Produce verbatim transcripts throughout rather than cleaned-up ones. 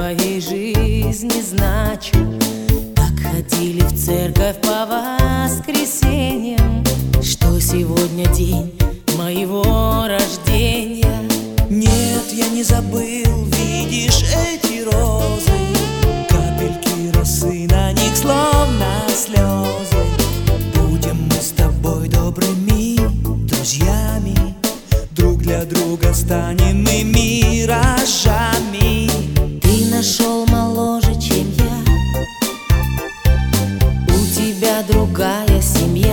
твоей жизни значу. Так ходили в церковь по воскресеньям, что сегодня день моего рождения. Нет, я не забыл, видишь эти розы, капельки росы на них словно слезы. Будем мы с тобой добрыми друзьями, друг для друга станем мы миражами. Ты нашел моложе, чем я, у тебя другая семья.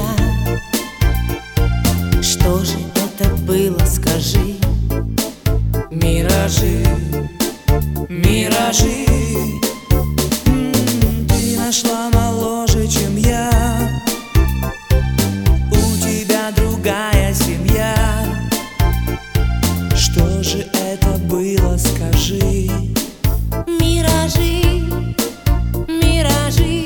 Что же это было, скажи? Миражи, миражи. М-м, ты нашла моложе, чем я, у тебя другая семья. Что же это было, скажи? Миражи, миражи.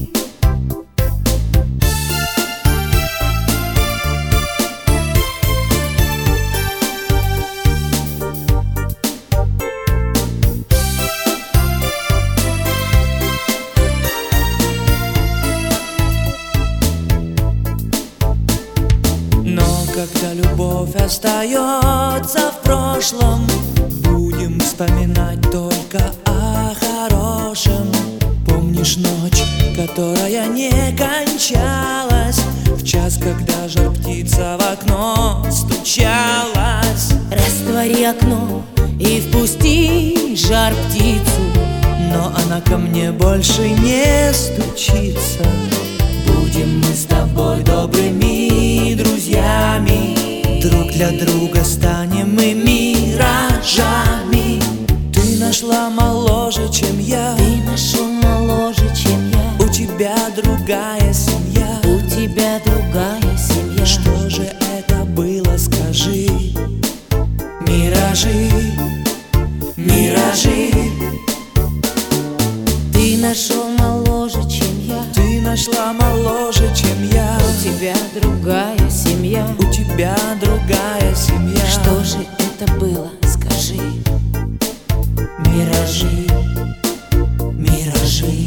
Но когда любовь остается в прошлом, будем вспоминать только о хорошем. Помнишь ночь, которая не кончалась, в час, когда жар птица в окно стучалась? Раствори окно и впусти жар птицу, но она ко мне больше не стучится. Будем мы с тобой добрыми друзьями, друг для друга станем мы миражами. Ты нашла моложе, чем я, ты нашел моложе, чем я, у тебя другая семья, у тебя другая семья. Что же это было, скажи? Миражи, миражи. Ты нашел моложе, чем я, ты нашла моложе, чем я, у тебя другая семья, у тебя другая семья. Что же это было, скажи? Миражи, миражи.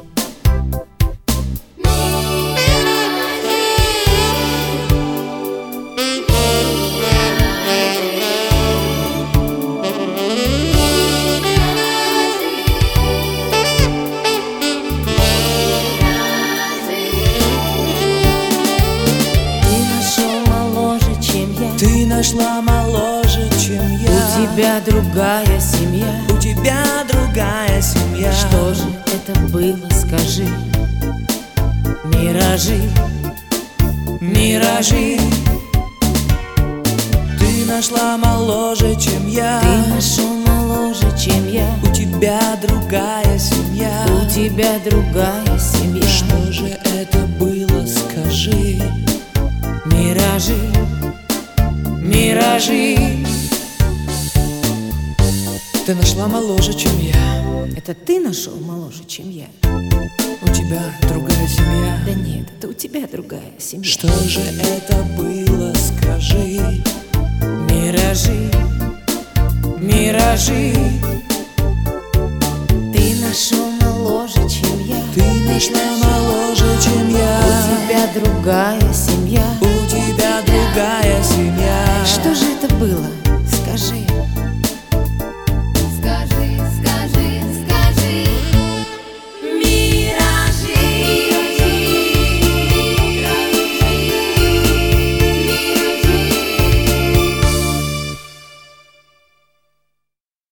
Ты нашла моложе, чем я, у тебя другая семья, у тебя другая семья. Что же это было, скажи? Миражи, миражи. Ты нашла моложе, чем я, ты нашел моложе, чем я, у тебя другая семья, у тебя другая семья. Что же это было, скажи? Миражи, миражи. Ты нашла моложе, чем я. Это ты нашел моложе, чем я, у тебя другая семья. Да нет, это у тебя другая семья. Что же это было, скажи? Миражи, миражи. Ты нашел моложе, чем я, ты нашла моложе, чем я, у тебя другая семья.